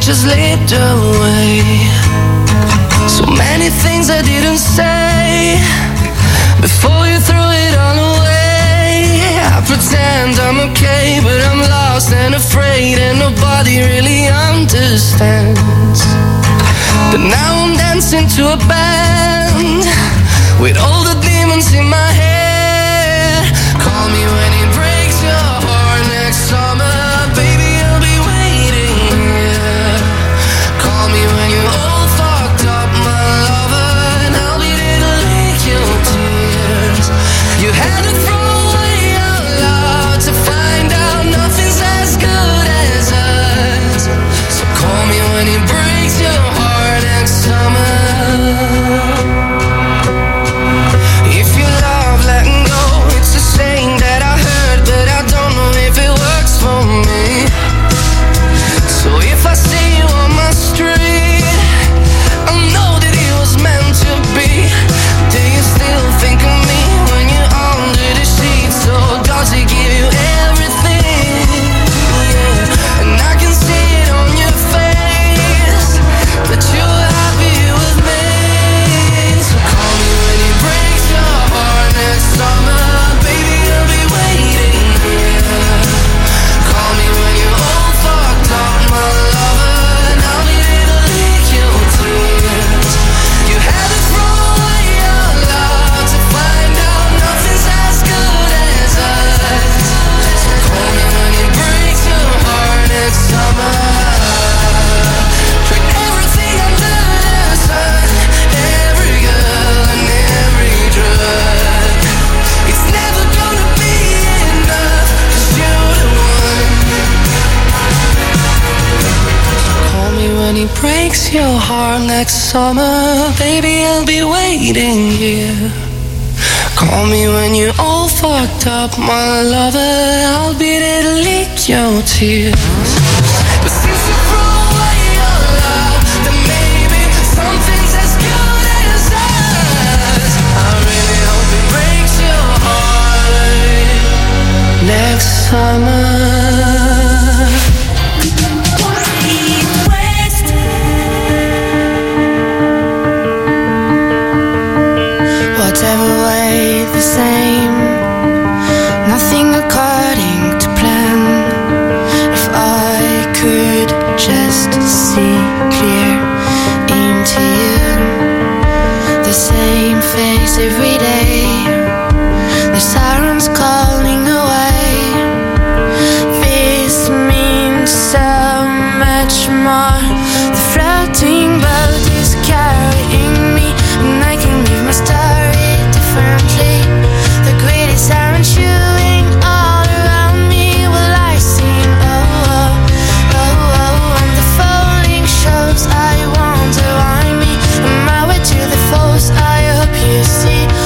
just slipped away. So many things I didn't say before you threw it all away. I pretend I'm okay, but I'm lost and afraid, and nobody really understands. But now I'm dancing to a band with all the demons in my head. Call me when it breaks your heart next summer, baby, I'll be waiting here. Call me when you're all fucked up, my lover, and I'll be there to lick your tears. You had to throw away your love to find out nothing's as good as us. So call me when it breaks your heart next summer. If you love letting go, it's a saying that I heard, but I don't know if it works for me. So if I see you on my street, I know that it was meant to be. Do you still think of me when you're under the sheets? Or does it give you everything? Yeah. And I can see it on your face that you're happy with me. So call me when it breaks your heart next summer, baby, I'll be waiting here. Call me when you're all fucked up, my lover, and I'll be there to lick your tears. You had to throw away your love to find out nothing's as good as us. So call me when it breaks your heart next summer. Tried everything under the sun, every girl and every drug. It's never gonna be enough, 'cause you're the one. Call me when it breaks your heart next summer, baby, I'll be waiting here. Call me when you're all fucked up, my lover, I'll be there to lick your tears. But since you threw away your love, then maybe something's as good as us. I really hope it breaks your heart next summer. Whatever way the same, nothing according to plan. If I could just see clear into you, the same face every day, the sirens calling away. This means so much more. The floating boat is carrying me, and I can leave my story differently. The greedy siren chewing all around me. Will I sing? Oh, oh, oh, oh. And the falling shows, I wonder why me. On my way to the falls, I hope you see.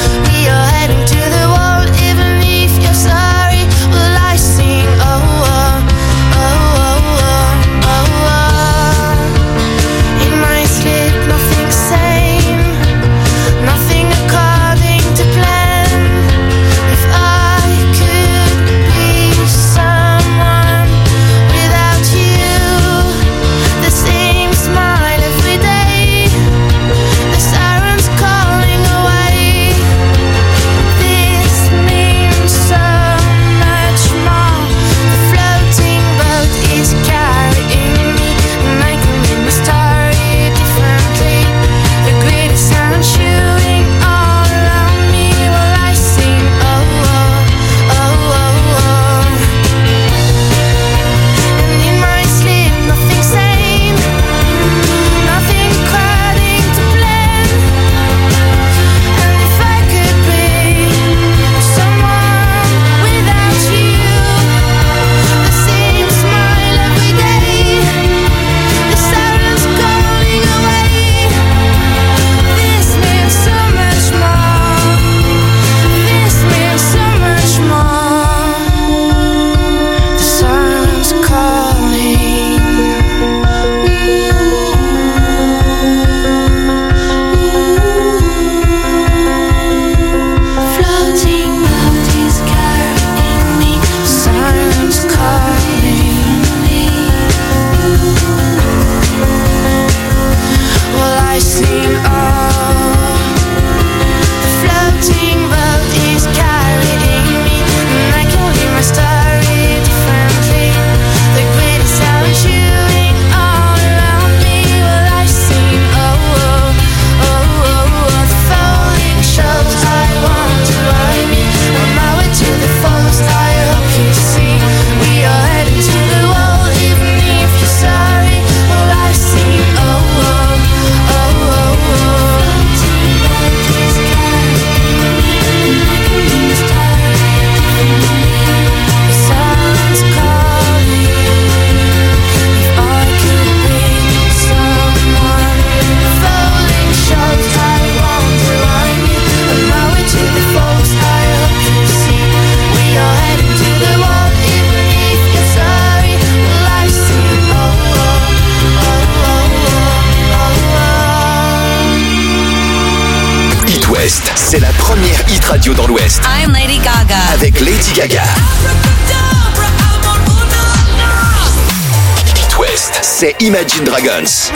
C'est la première hit radio dans l'Ouest. I'm Lady Gaga. Avec Lady Gaga. Hit West, c'est Imagine Dragons.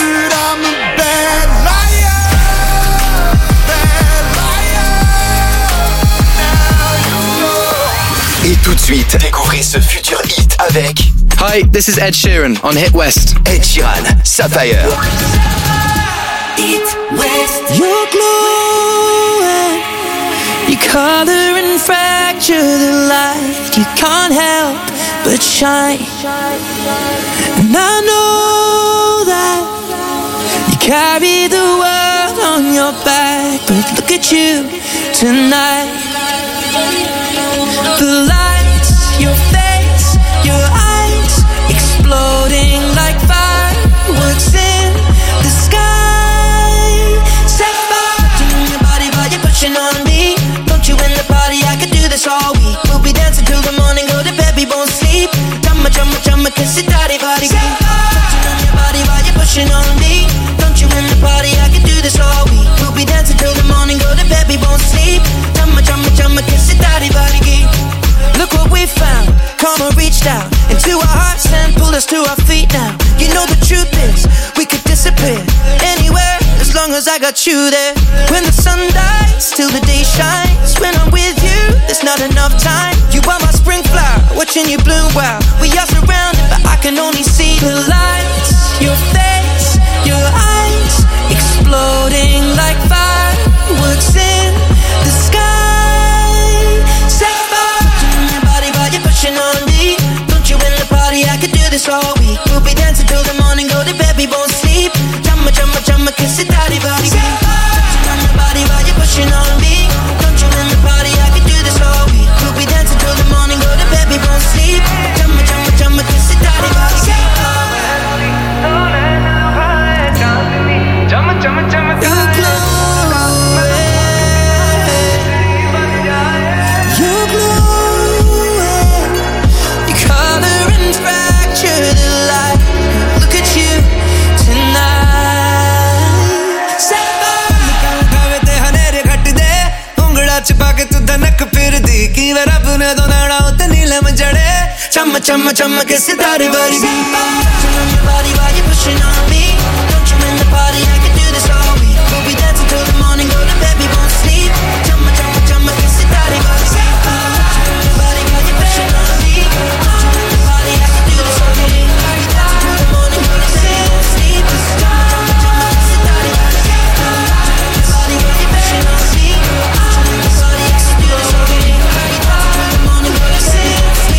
Et tout de suite, découvrez ce futur hit avec... Hi, this is Ed Sheeran on Hit West. Ed Sheeran, Sapphire. Hit West. You're glowing, you color and fracture the light. You can't help but shine. And I know that you carry the world on your back, but look at you tonight. The lights, your face, your eyes, exploding like fireworks in the sky. Set fire to your body while you're pushing on me. Don't you in the party, I could do this all week. We'll be dancing till the morning, go to bed, we won't sleep. Chumma, chumma, chumma, kiss it, daddy, body. Touching on your body while you're pushing on me. Don't you in the party, I could do this all week. We'll be dancing till the morning, go to bed, we won't sleep. Chumma, chumma, chumma, kiss it, daddy, body. Look what we found, karma reached out into our hearts and pulled us to our feet now. You know the truth is, we could disappear anywhere as long as I got you there. When the sun dies, till the day shines. When I'm with you, there's not enough time. You are my spring flower, watching you bloom wild. We are surrounded, but I can only see the lights. Your face, your eyes, exploding like fireworks in the sky. On me, don't you in the party, I could do this all week. We'll be dancing till the morning, go to bed, we won't sleep. Chumma, chumma, chumma, kiss it, daddy, body. Touching on your body while you're pushing on me. Don't you in the party, I could do this all week. We'll be dancing till the morning, go to bed, we won't sleep. Chumma, chumma, chumma, kiss it, daddy, body. Chumma, chumma, chumma, Chumma, chumma, chumma, kiss it, daddy, body. Touching on your body while you're pushing on me. Don't you in the party, I can do this all week. We'll be dancing till the morning, go to bed, we won't sleep. Chumma, chumma, chumma, kiss it, daddy, body. Touching on your body while you're pushing on me. Don't you in the party, I can do this all week. We'll be dancing till the morning, go to bed, we won't sleep. Chumma, chumma, kiss it, daddy, body. Touching on your body while you're pushing on me. Don't you in the party, I can do this all week. We'll be dancing till the morning, go to bed, we won't sleep.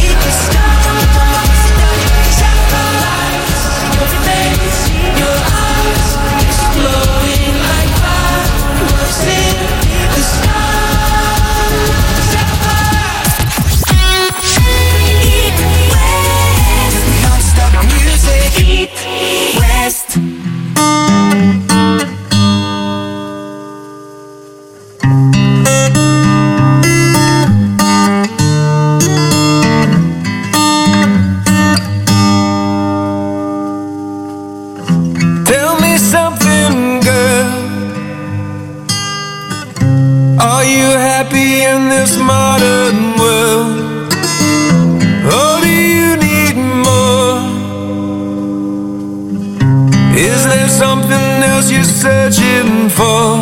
Searching for,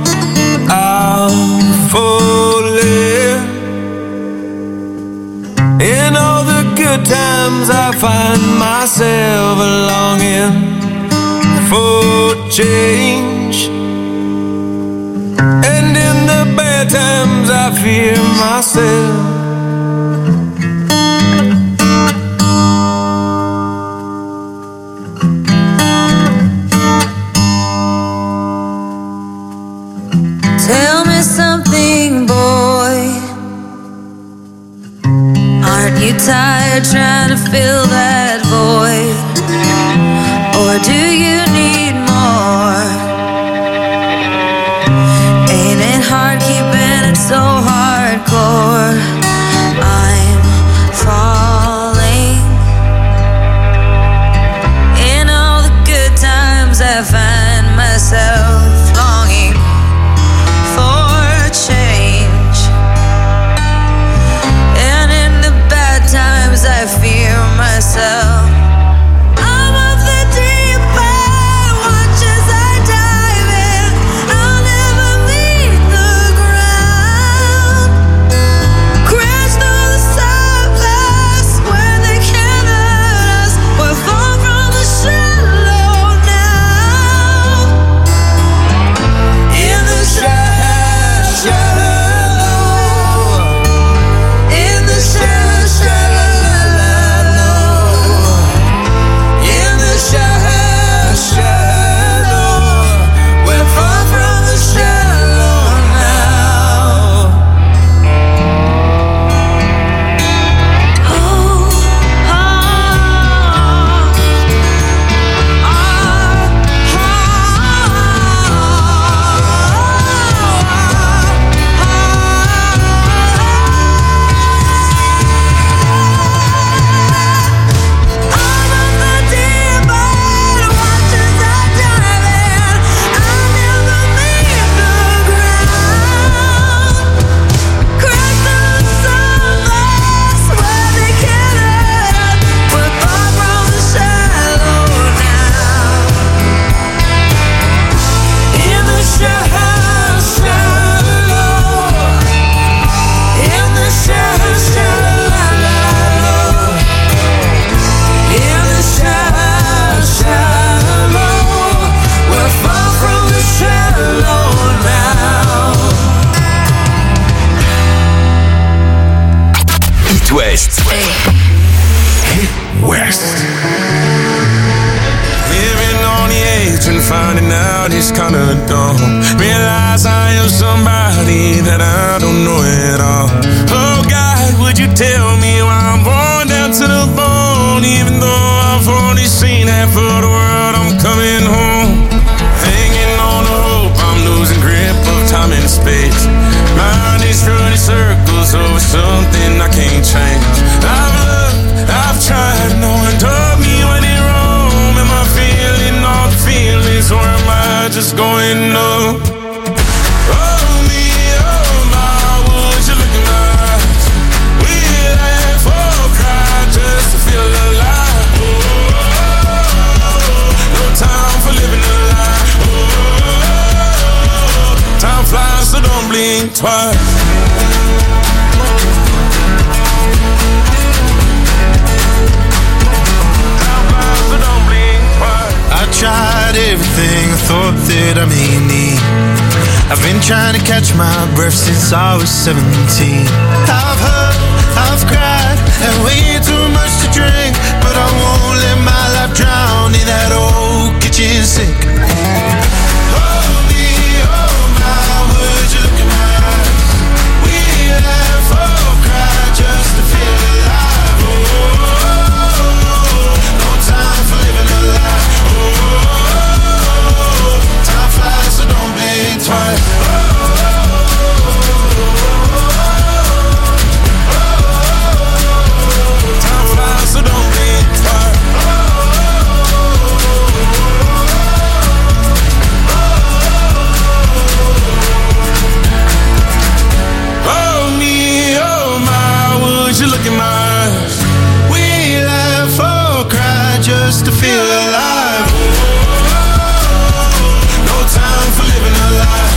I'm falling. In all the good times I find myself longing for change, and in the bad times I fear myself. Tell me something, boy. Aren't you tired trying to fill that void? Or do you need more? Ain't it hard keeping it so hardcore? I'm falling. In all the good times I find myself longing for change. finding out is kinda dumb. Realize I am somebody that I don't know at all. Oh God, would you tell me why I'm born down to the bone? Even though I've only seen half of the world, I'm coming home. Hanging on the hope, I'm losing grip of time and space. Mind is running circles over something I can't change. I've loved, I've tried, no one told me when it wrong. Am I feeling all the feelings, or am I just going numb? Oh me, oh my, would you look in my eyes? We laugh or cry just to feel alive. No time for living a lie. Time flies, so don't blink twice. I tried everything I thought that I may need. I've been trying to catch my breath since I was 17. I've hurt, I've cried, and way too much to drink, but I won't let my life drown in that old kitchen sink. Oh me, oh my, would you look in my eyes? We laugh or cry just to feel alive. Oh, no time for living a lie. Time flies, so don't blink twice. Time flies, so don't blink twice. Oh me, oh my, would you look in my eyes? We laugh or cry just to feel alive. No time for living a lie.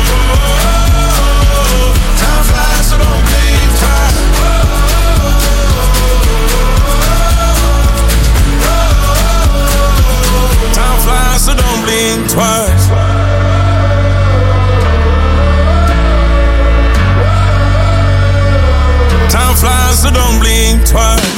Time flies, so don't blink twice. Time flies, so don't blink twice. Time flies, so don't blink twice.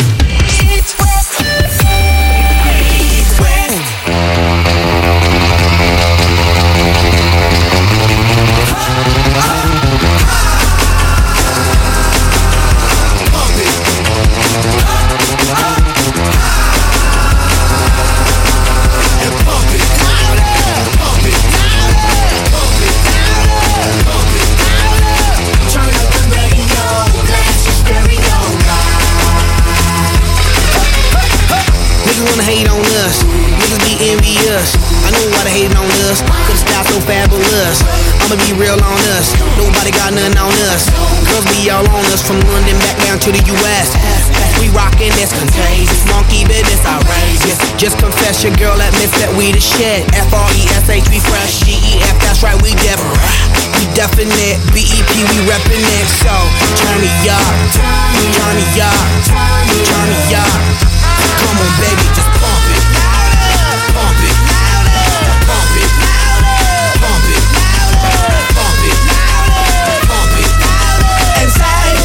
Hate on us, niggas be envious. I know why they hating on us, cause the style so fabulous. I'ma be real on us, nobody got nothing on us. Girls be all on us, from London back down to the US. We rockin' this contagious, monkey business outrageous. Just confess your girl admits that we the shit. F-R-E-S-H, we fresh, G-E-F, that's right, we different. We definite, B-E-P, we reppin' it. So, turn me up, turn me up, turn me up. Come on, baby, just pump it. Pump it. Pump it. Pump it. Pump it. Pump it. And side.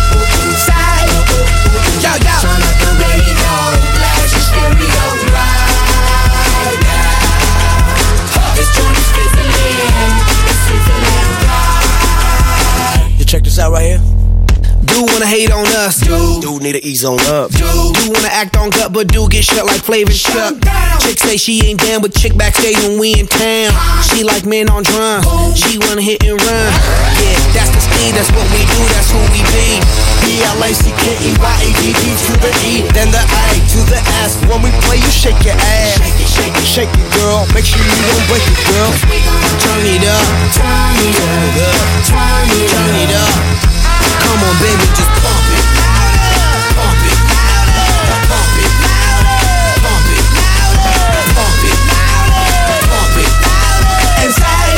Yo, yo. Turn up the radio. Blast your stereo right now. This joint is fizzling. It's fizzling right. You check this out right here. Dude wanna hate on us. Dude need to ease on up. Dude wanna act on gut, but dude get shut like Flavor Chuck. Chick say she ain't down, but chick backstage when we in town. She like men on drums. She wanna hit and run. Yeah, that's the speed, that's what we do, that's who we be. B-L-A-C-K-E-Y-A-D-D to the E, then the A to the S. When we play, you shake your ass. Shake it, girl. Make sure you don't break it, girl. Turn it up. Turn it up. Turn it up. Come on, baby, just pump it. Pump it. Pump it. Pump it. Pump it. Pump it. And side.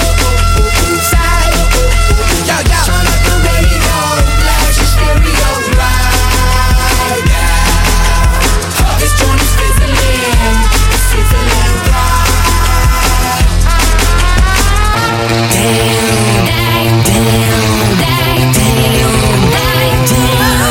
Yo, yo. Turn up the radio. Blast your stereo right now. This joint is fizzling. It's fizzling right. Damn. Damn. Damn. Damn.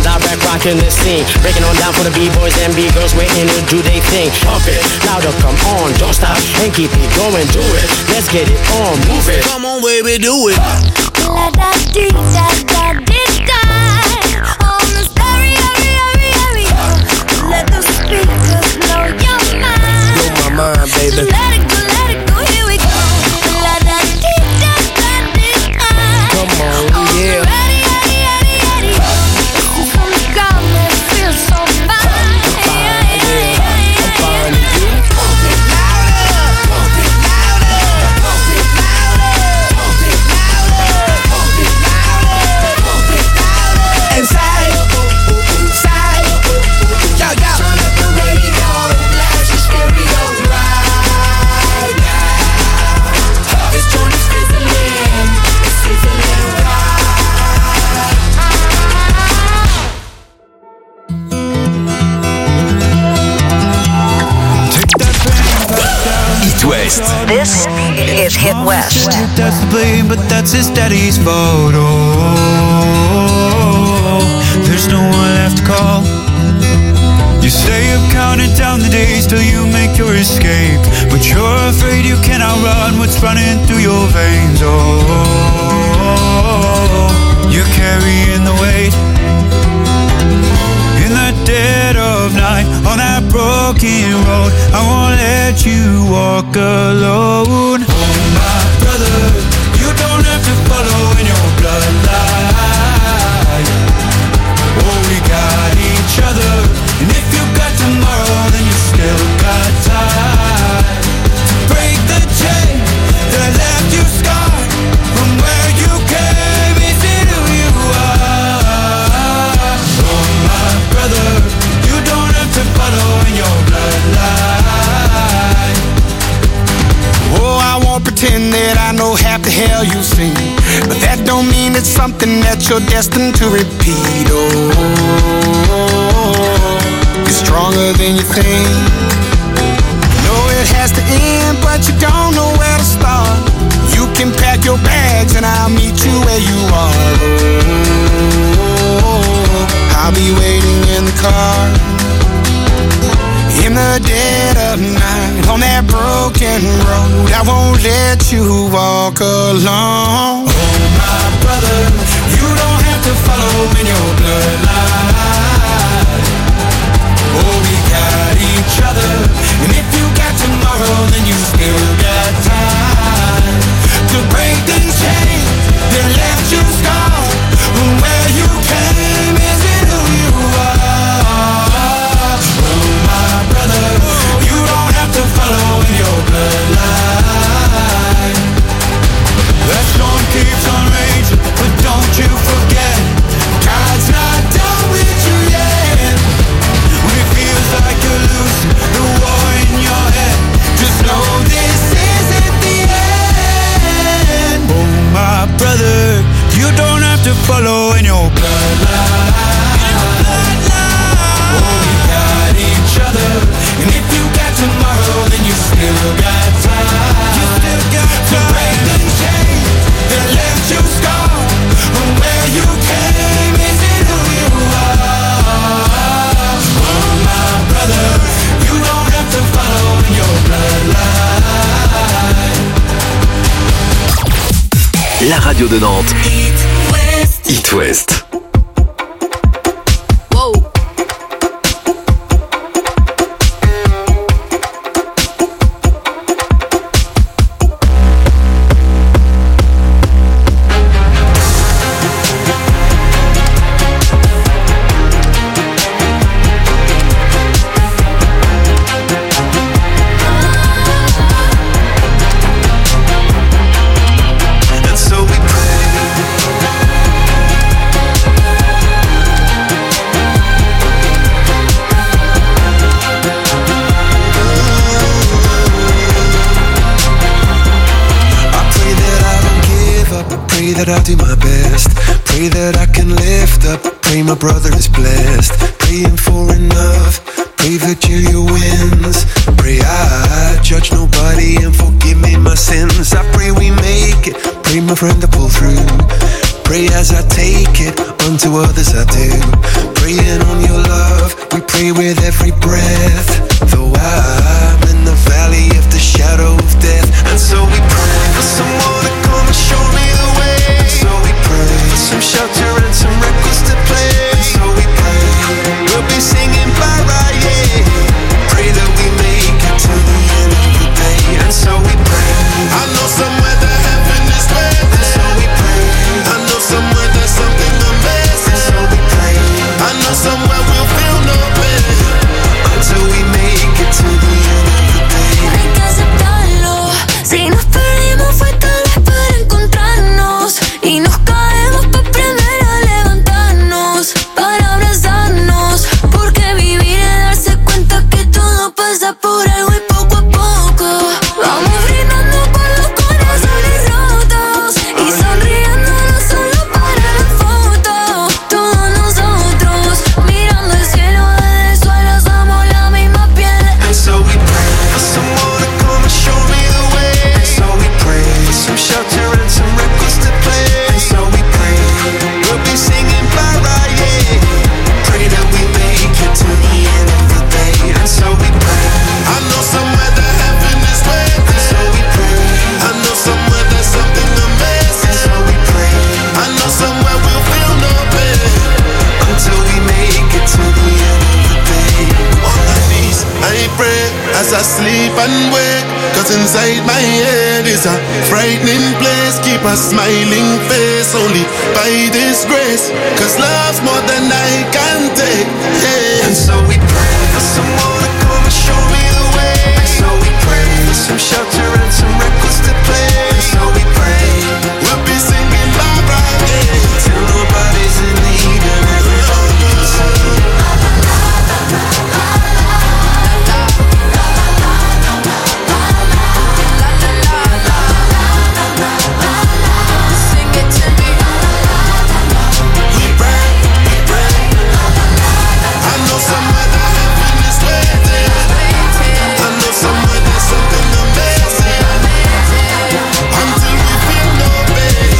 and direct rocking the scene. Breaking on down for the B-boys and B-girls waiting to do they thing. Pump it, louder, come on, don't stop and keep it going, do it. Let's get it on, move it. Come on, baby, do it. La da dee da da dee da. On the stereo, let the speakers blow your mind. Blow my mind, baby. Let it go, here we go. La da dee da da dee da. Come on, yeah. Ready. This is some ground that feels so fine. I'm fine, yeah. West. This is Hit West. That's the blame, but that's his daddy's photo. There's no one left to call. You stay up counting down the days till you make your escape, but you're afraid you cannot run what's running through your veins. Oh, you're carrying the weight in the dead of night on that broken road. I won't let you walk alone. Oh my brother, you don't have to follow in your bloodline. Oh, we got each other, and if you got tomorrow, then you still got time to break the chain that left you scarred from where you came. Is it who you are? Oh my brother, you don't have to follow in your bloodline. Oh, I won't pretend that I know half the hell you've seen, but that don't mean it's something that you're destined to repeat. Oh, you're stronger than you think. You know it has to end, but you don't know where to start. You can pack your bags and I'll meet you where you are. Oh, I'll be waiting in the car in the dead of night on that broken road. I won't let you walk alone. Oh my brother, you don't have to follow in your bloodline. Oh, we got each other, and if you got tomorrow, then you still got time to break the chain that left you scarred from where you came. Is it who you are? Oh my brother, you don't have to follow in your bloodline. That storm keeps on raging, but don't you forget, God's not done with you yet. When it feels like you're losing the war in your head, just know this isn't the end. Oh my brother, you don't have to follow in your bloodline. Oh, we got each other, and if you got tomorrow, then you still got time. You still got to break the chain that left you scarred from where you came. Is it who you are? Oh my brother, you don't have to follow in your bloodline. La radio de Nantes. Hit West. That I'll do my best. Pray that I can lift up. Pray my brother is blessed. Praying for enough. Pray Virginia wins. Pray I judge nobody and forgive me my sins. I pray we make it. Pray my friend to pull through. Pray as I take it. Unto others I do. pray with every breath. Though I'm in the valley of the shadow of death. And so we pray for someone to come and show me the way. And so we pray for some shelter and some records to play. And so we pray we'll be singing bye-bye, yeah. Pray that we make it to the end of the day. And so we pray. I know somewhere that heaven is waiting. And so we pray. I know somewhere there's something amazing. And so we pray. I know somewhere we'll feel no pain until we make it to the end of the day. Hay que aceptarlo. Si nos perdimos fue tal vez para encontrarnos. Y nos caemos para aprender a levantarnos, para abrazarnos. Porque vivir es darse cuenta que todo pasa por algo y poco a poco vamos brindando con los corazones rotos y sonriendo no solo para la foto. Todos nosotros mirando el cielo desde el suelo somos la misma piel. And so we pray for someone to come and show me the way. And so we pray for some shelter and some records to play. And so we pray we'll be singing bye-bye, yeah. Pray that we make it to the end of the day. And so we pray. I know somewhere that heaven is waiting. And so we pray. I know somewhere there's something amazing. And so we pray. I know somewhere we'll feel no pain until we make it to the end of the day. On my knees, I pray as I sleep and wake. Cause inside my head is a frightening place. Keep a smiling face only by this grace. Cause love's more than I can take, yeah. And so we pray for someone to come and show me the way. And so we pray for some shelter and some records to play. And so we pray We'll be singing bye-bye, yeah. till nobody's in need and everybody's safe. Sing it to me. We pray, we pray. I know somewhere that heaven is waiting. I know somewhere there's something amazing until we feel no pain.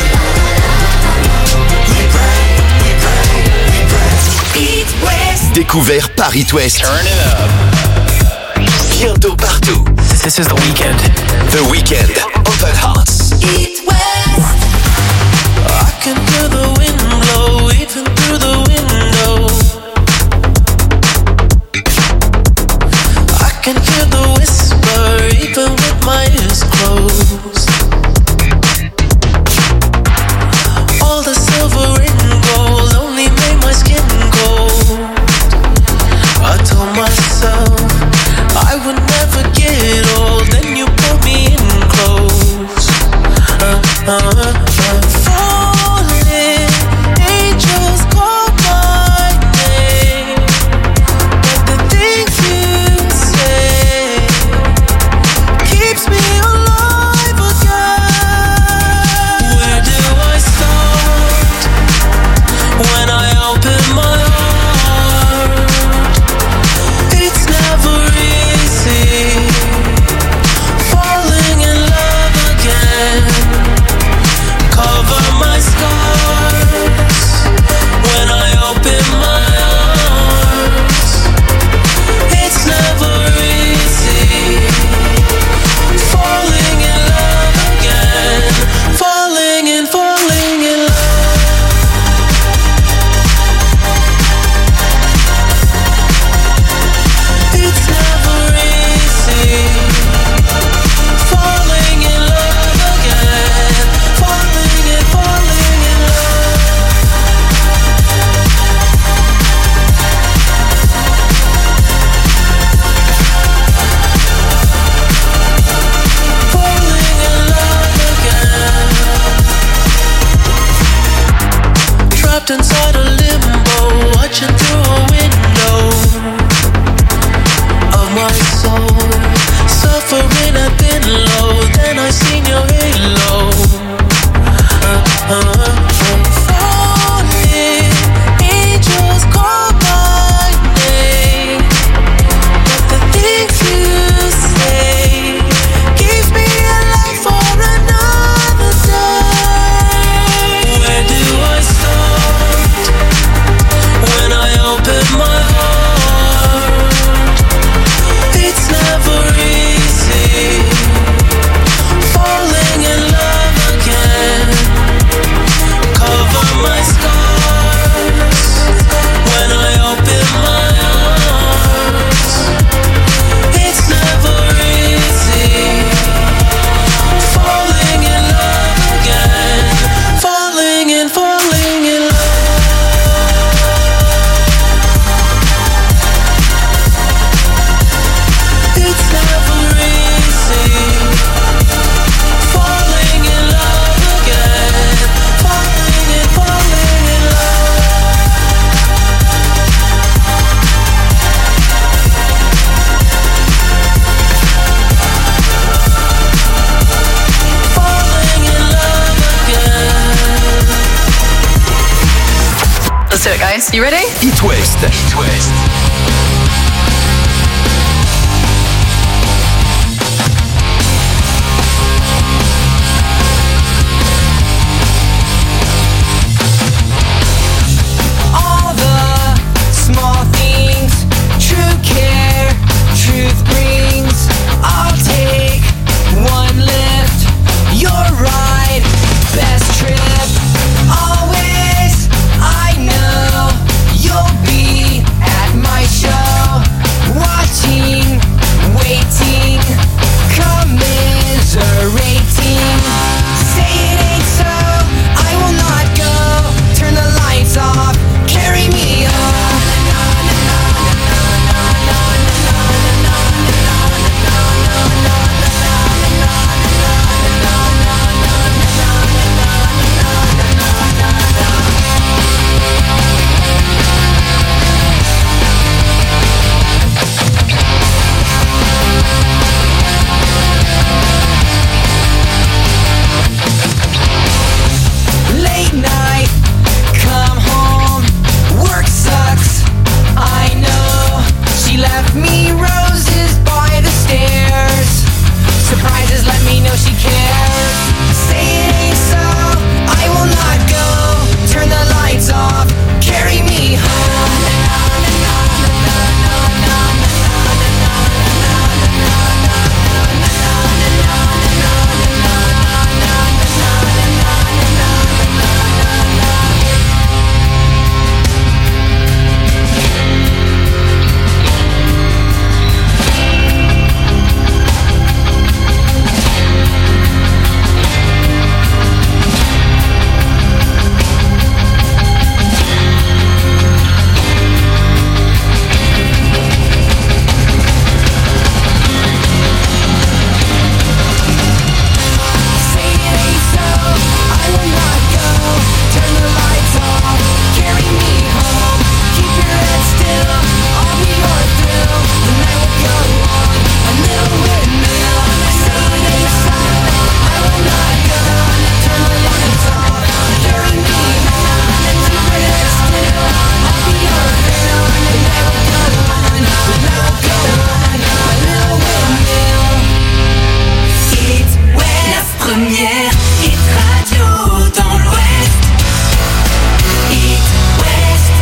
We pray, we pray, we pray. Eat West. Découvert par It West. Turn it up. Bientôt partout. This is The Weeknd. The Weeknd. Open Hearts. Eat West. I can hear the wind blow even through the window. I can hear the whisper even with my ears closed. All the silver and gold only made my skin cold. I told myself I would never get old. Then you pulled me in close. right, you ready? It West. It West. All the small things, true care, truth brings. I'll take one lift, your ride, best trip. Always, I know you'll be at my show, watching, waiting, commiserating. Say it ain't so, I will not go. Turn the lights off, carry me home. Late night, come home, work sucks, I know. She left me roses by the stairs. Surprises let me know she cares. Say it ain't so, I will not go. Turn the lights off, carry me home. Say it ain't so, I will not go. Turn the lights off, carry me home. Keep your head still, I'll be your thrill. The night will go on, a little windmill. Say it ain't so, I will not go. Turn the lights off, carry me home. Keep your head still, I'll be your thrill. The night will go on, the night will go on, a little windmill. It West. La première hit radio dans l'Ouest. It West.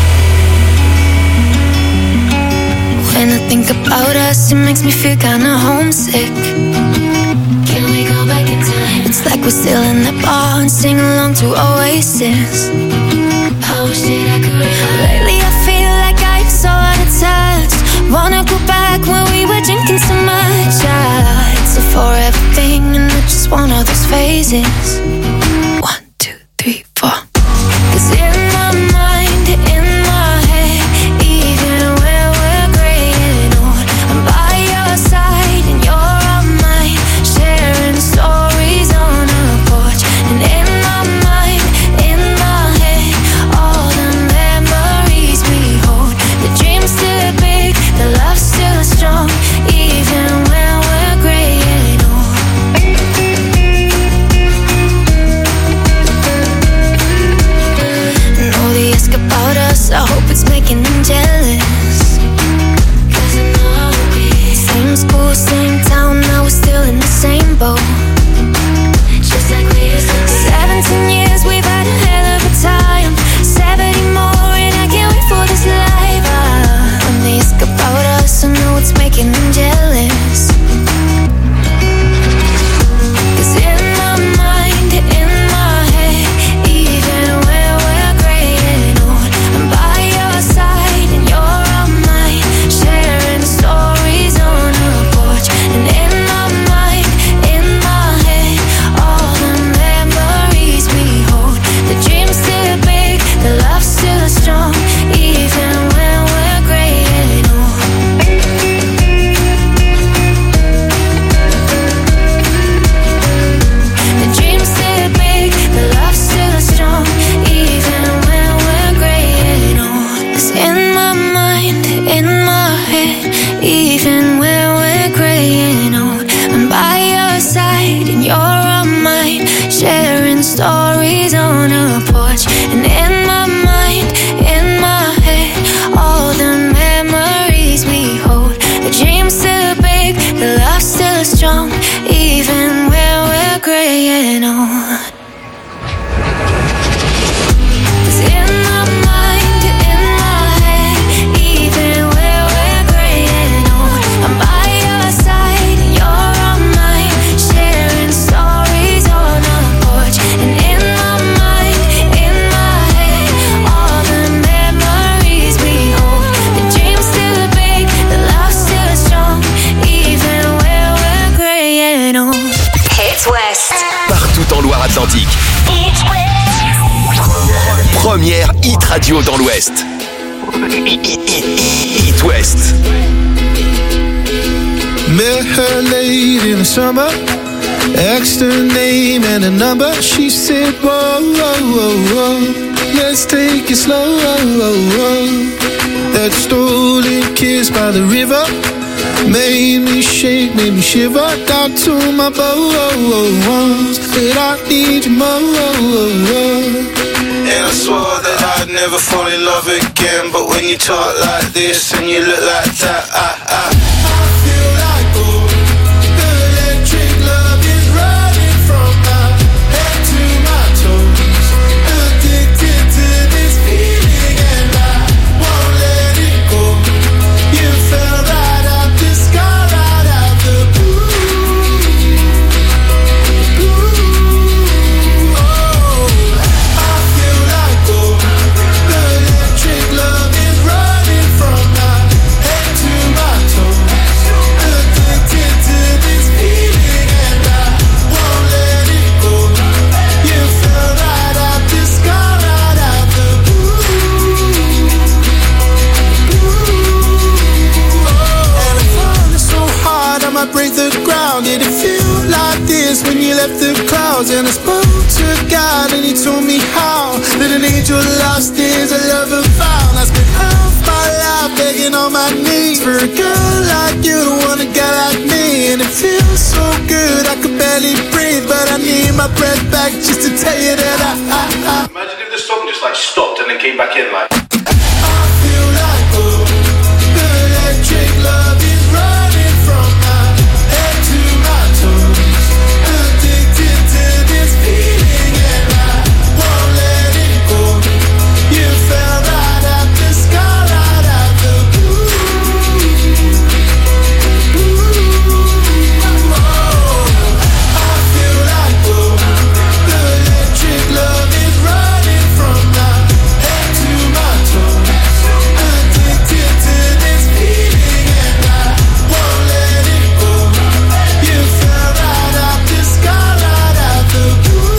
When I think about us, it makes me feel kinda homesick. Can we go back in time? It's like we're still in the bar and sing along to Oasis. I wish that I could rewind. Lately I feel like I'm so unattached. Wanna go back when we were drinking so much. It's a forever thing and it's just one of those phases. 1, 2, 3, 4. 'Cause in my mind, in my head, even when we're gray and old, I'm by your side and you're on mine, sharing stories on a porch. And in my mind, in my head, all the memories we hold. The dream's still big, the love's still strong, even when we're gray and old. And all the ask about us, I hope it's making them jealous. 'Cause I know I'll be same school, same town, now we're still in the same boat. Just like we used to be. 17 years, we've had a hell of a time. 70 more and I can't wait for this life. When they ask about us, I know it's making them jealous. 'Cause in my mind, in my head, even when we're gray and old, I'm by your side and radio dans l'Ouest. It West. Met her late in the summer, asked her name and a number. She said, whoa, whoa, whoa, whoa, let's take it slow. That stolen kiss by the river made me shake, made me shiver. Down to my bones, said I need you more. And I swore that I'd never fall in love again. But when you talk like this and you look like that, I feel like gold. The electric love is running from my head to my toes. Addicted to this feeling and I won't let it go. You fell right out the sky, right out the blue. Break the ground. Did it feel like this when you left the clouds? And I spoke to God and he told me how that an angel lost is a lover found. I spent half my life begging on my knees for a girl like you to want a guy like me. And it feels so good I could barely breathe, but I need my breath back just to tell you that I Imagine if the song just like stopped and then came back in like I feel like gold. The electric love is running from my head to my toes. Addicted to this feeling and I won't let it go. You fell right out the sky, right out the blue. I feel like gold. The electric love is running from my head to my toes. Addicted to this feeling and I won't let it go. You fell right out the sky, right out the blue.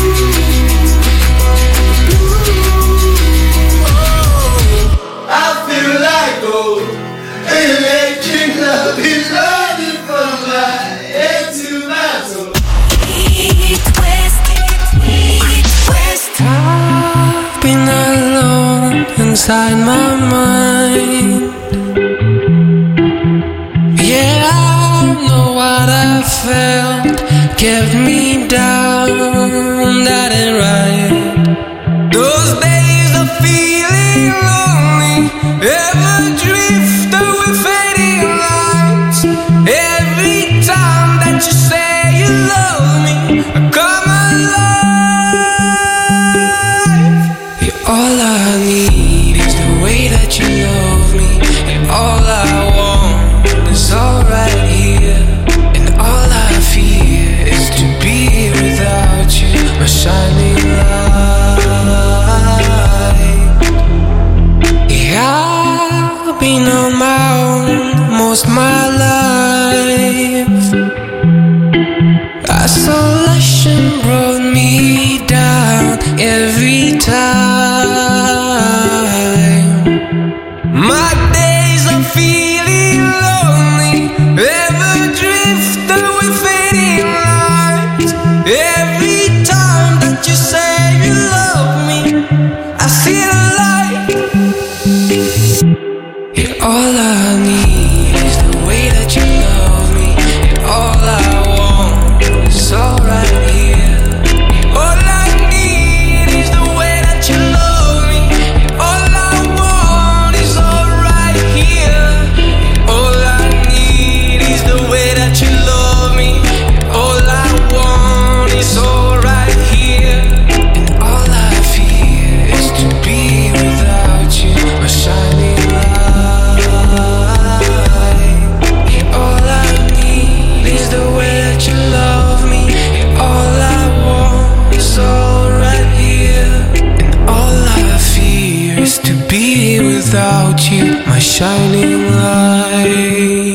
I feel like gold. Electric love is running from my head to my toes. It West. I've been alone inside my mind. Yeah, I know what I felt kept me down, that ain't right. Those days of feeling lonely, ever drift with fading lights. Every time that you say you love me, I come alive. Yeah, all I need is the way that you love me, and all I want is all right here. And all I fear is to be without you, my shining light. Yeah, I've been on my own most my life. Isolation brought me down every time. My days of feeling lonely, ever drifting with fading lights. Every time that you say you love me, I see the light. Yeah, all I need is the way that you love me, and all I want is all right here. All I need is the way that you love me, and all I want is all right here. All I need is the way that you love me, and all I want is all right here. And all I fear is to be without you, my shining light. And all I need is the way that you love me, and all I want is all right here. And all I fear is to be without you, my shining light.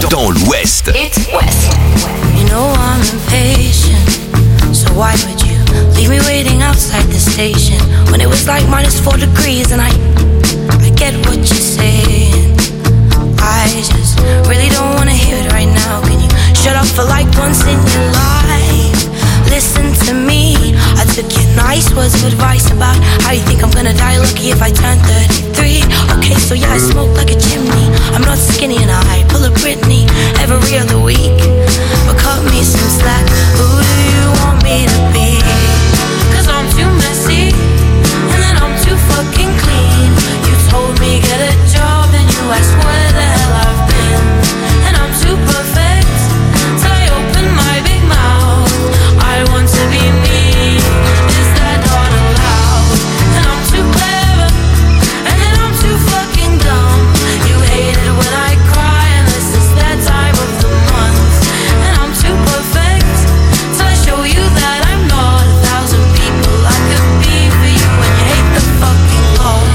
dans l'Ouest. Hit West. You know I'm impatient, so why would you leave me waiting outside the station when it was like -4 degrees and I get what you're saying. I just really don't wanna hear it right now. Can you shut up for like once in your life? Listen to me. I took your nice words of advice about how you think I'm gonna die lucky if I turn 33. Okay, so yeah, I smoke like a chimney. I'm not skinny and I pull a Britney every other week. But cut me some slack. Who do you want me to be? 'Cause I'm too messy and then I'm too fucking clean. You told me get a job and you asked where the hell I've been. And I'm too perfect till I open my big mouth. I want to be me. Is that not allowed? And I'm too clever and then I'm too fucking dumb. You hate it when I cry unless it's that time of the month. And I'm too perfect till I show you that I'm not 1,000 people I could be for you. And you hate the fucking Lord.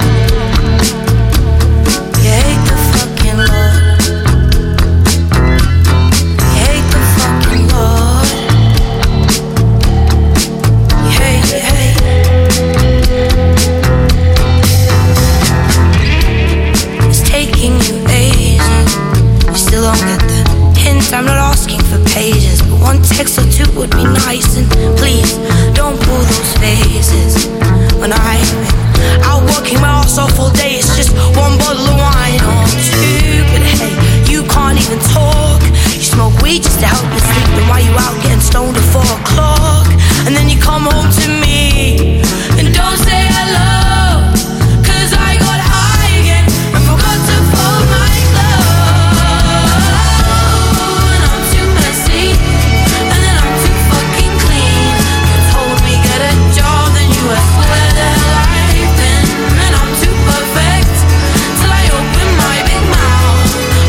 You hate the fucking Lord. You hate the fucking Lord. You hate, you hate. It's taking you ages. You still don't get the hint. I'm not asking for pages, but one text or two would be nice. And please don't pull those faces when I've been out working my ass off all day. It's just one bottle of wine or two, but hey, you can't even talk. You smoke weed just to help you sleep, and while you out getting stoned at 4 o'clock, and then you come home to me and don't say hello. 'Cause I got high again and forgot to fold my clothes. And I'm too messy and then I'm too fucking clean. You told me get a job, then you asked where the hell I've been. And I'm too perfect till I open my big mouth.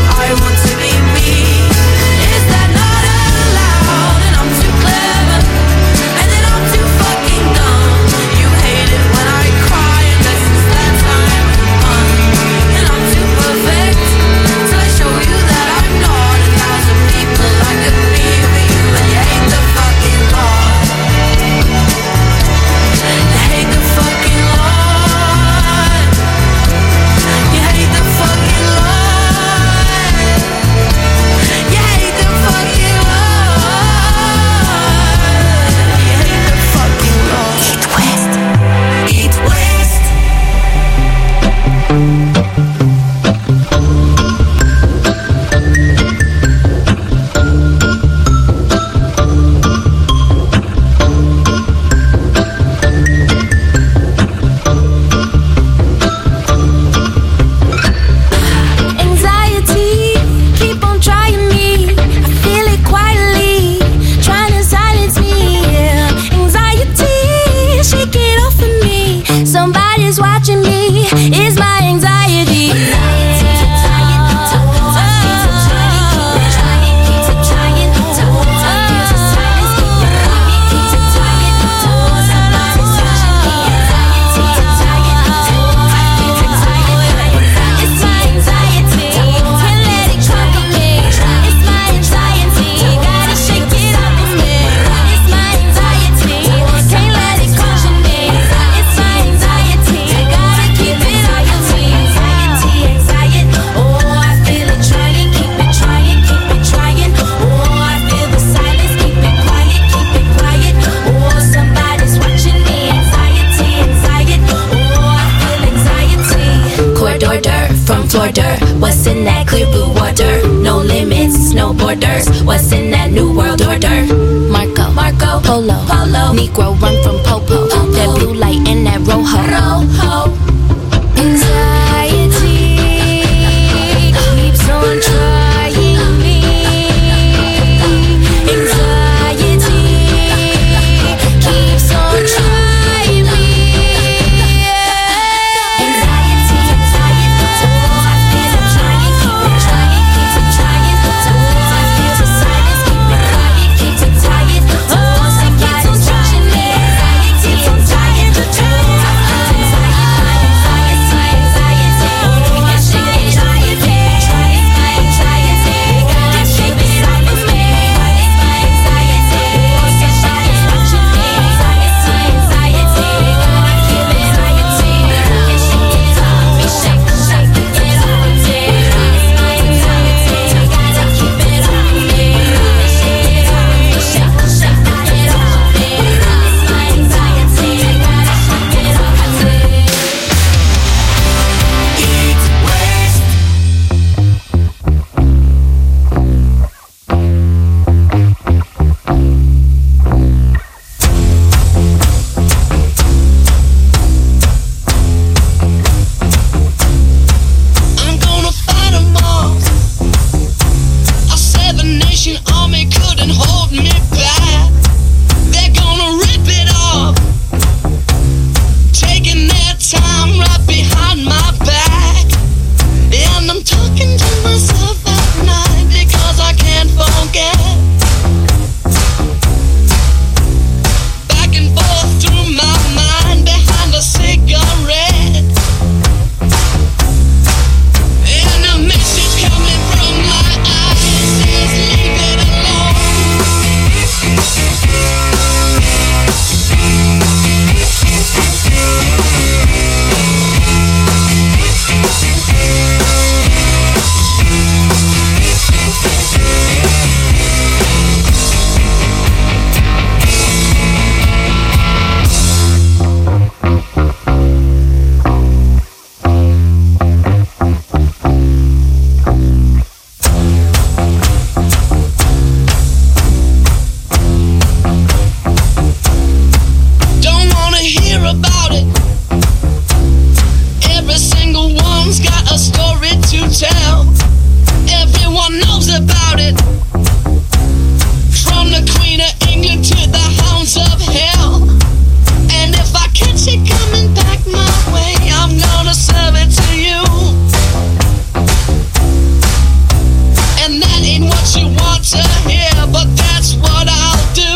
but that's what I'll do.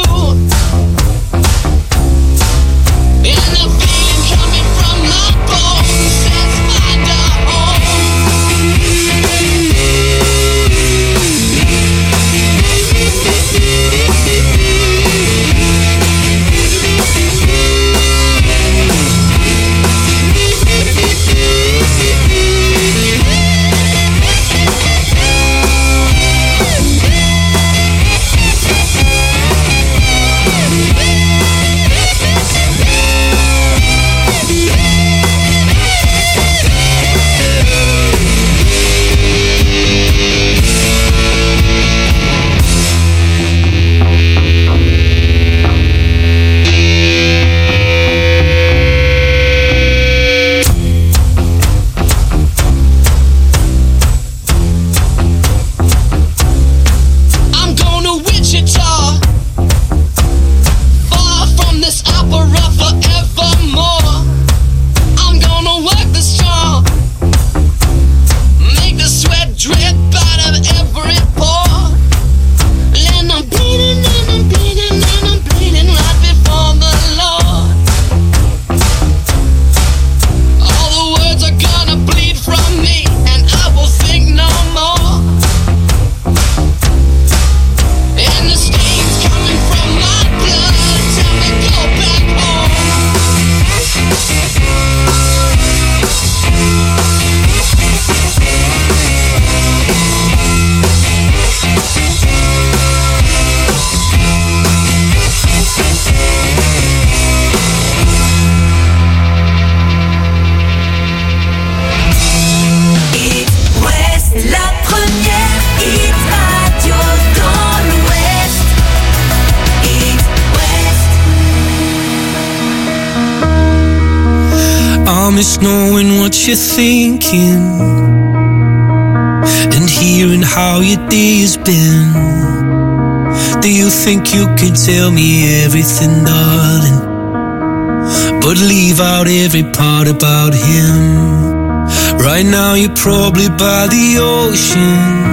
And the feeling coming from my bones says find a home. Knowing what you're thinking and hearing how your day has been. Do you think you can tell me everything, darling, but leave out every part about him? Right now you're probably by the ocean,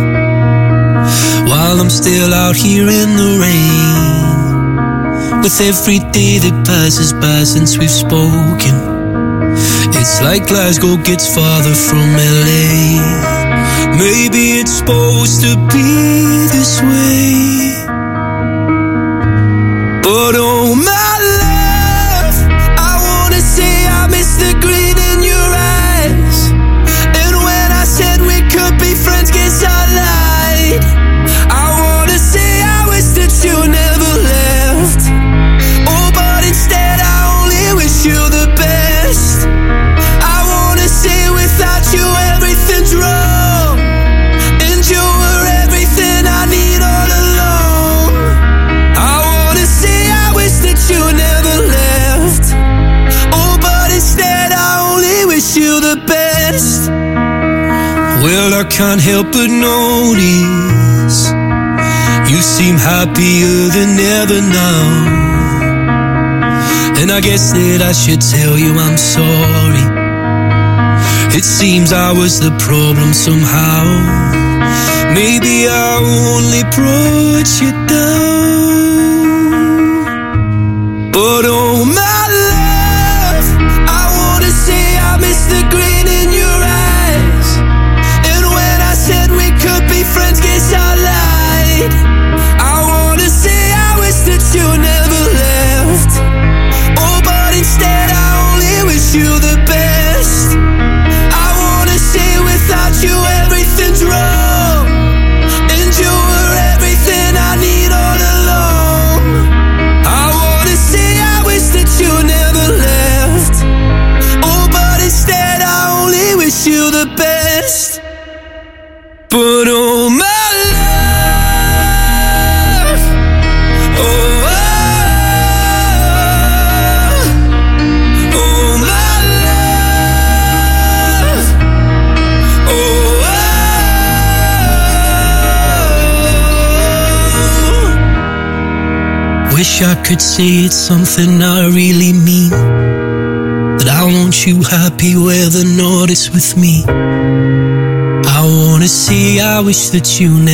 while I'm still out here in the rain. With every day that passes by since we've spoken, it's like Glasgow gets farther from LA. Maybe it's supposed to be this way, but oh my love, I wanna say I miss the green in your eyes. And when I said we could be friends, guess I lied. I wanna say I wish that you never left. Oh, but instead I only wish you the best. Without you everything's wrong, and you were everything I need all along. I wanna say I wish that you never left. Oh, but instead I only wish you the best. Well, I can't help but notice you seem happier than ever now, and I guess that I should tell you I'm sorry. It seems I was the problem somehow. Maybe I only brought you down. But oh my love, I wanna say I miss the green in your eyes. And when I said we could be friends, guess I lied. I wanna say I wish that you never left. Oh, but instead I only wish you the best. Without you everything's wrong, and you were everything I need all along. I wanna say I wish that you never left. Oh, but instead I only wish you the best. But oh my love, oh wish I could say it's something I really mean, that I want you happy where the north is with me. I wanna say I wish that you